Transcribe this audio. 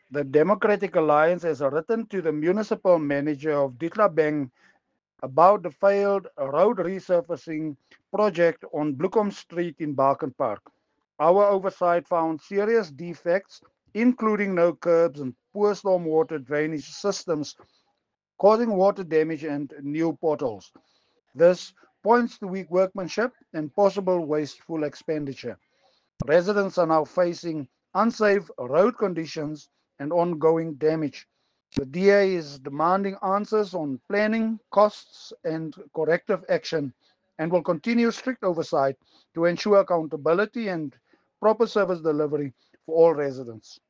The Democratic Alliance has written to the municipal manager of Ditlabeng about the failed road resurfacing project on Bloekom Street in Barken Park. Our oversight found serious defects, including no curbs and poor stormwater drainage systems, causing water damage and new potholes. This points to weak workmanship and possible wasteful expenditure. Residents are now facing unsafe road conditions and ongoing damage. The DA is demanding answers on planning, costs, and corrective action and will continue strict oversight to ensure accountability and proper service delivery for all residents.